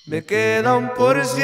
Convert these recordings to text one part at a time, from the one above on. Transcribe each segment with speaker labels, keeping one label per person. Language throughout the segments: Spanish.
Speaker 1: Me queda 1%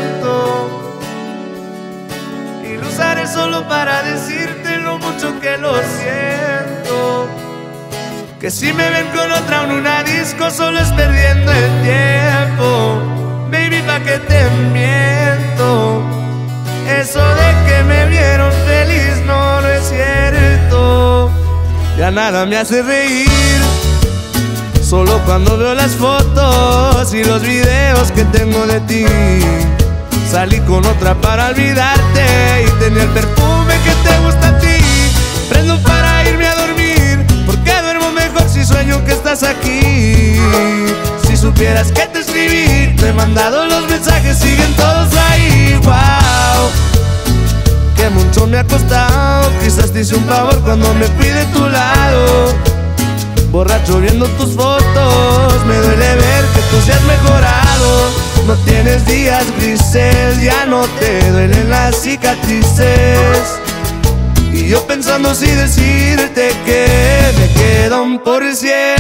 Speaker 1: y lo usaré solo para decirte lo mucho que lo siento. Que si me ven con otra en una disco solo es perdiendo el tiempo. Baby, ¿pa' qué te miento? Eso de que me vieron feliz no es cierto. Ya nada me hace reír, solo cuando veo las fotos y los videos que tengo de ti. Salí con otra para olvidarte y tenía el perfume que te gusta a ti. Prendo para irme a dormir, porque duermo mejor si sueño que estás aquí. Si supieras que te escribí, te he mandado los mensajes, siguen todos ahí. Wow, que mucho me ha costado, quizás te hice un favor cuando me fui de tu lado. Borracho viendo tus fotos, me duele ver que tú seas mejorado. No tienes días grises, ya no te duelen las cicatrices. Y yo pensando si decirte que me queda 1%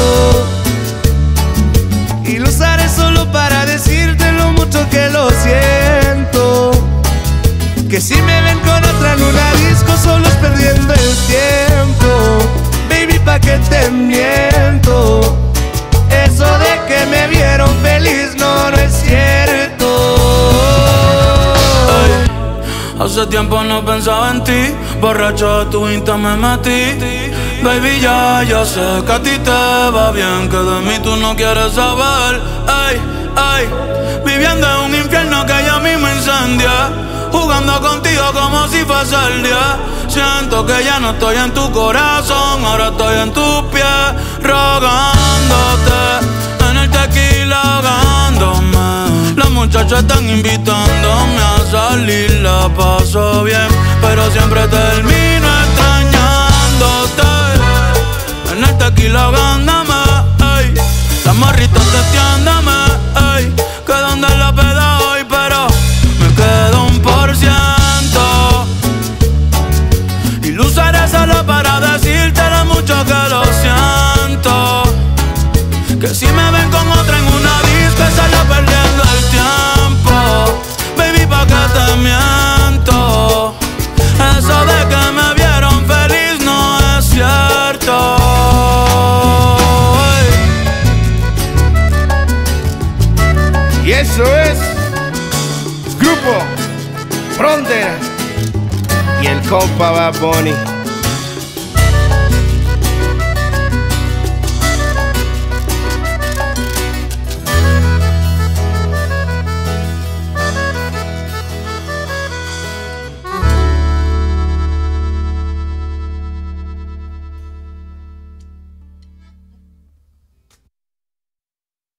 Speaker 1: y lo usaré solo para decirte lo mucho que lo siento. Que si me ven con otra en una disco solo es perdiendo el tiempo. Baby, ¿pa' qué te miento? Eso de que me vieron feliz no es cierto.
Speaker 2: Ay, hace tiempo no pensaba en ti, borracho de tu Insta me metí. Baby, ya sé que a ti te va bien, que de mí tú no quieres saber. Ay, viviendo en un infierno que ya mismo incendia, jugando contigo como si fuese el día. Siento que ya no estoy en tu corazón, ahora estoy en tus pies, rogándote, en el tequila ahogándome. Los muchachos están invitándome a salir, la paso bien, pero siempre termino extrañándote. En el tequila ahogándome, ey, las morritas testeándome, ey, que donde la peda hoy, pero me quedo 1%. Y lo usaré solo para decirte lo mucho que lo siento. Que si me ven con otra en una disco es solo perdiendo el tiempo. Baby, ¿pa' qué te miento? Eso de que me vieron feliz no es cierto.
Speaker 3: Y eso es Grupo Frontera y el compa Bad Bunny.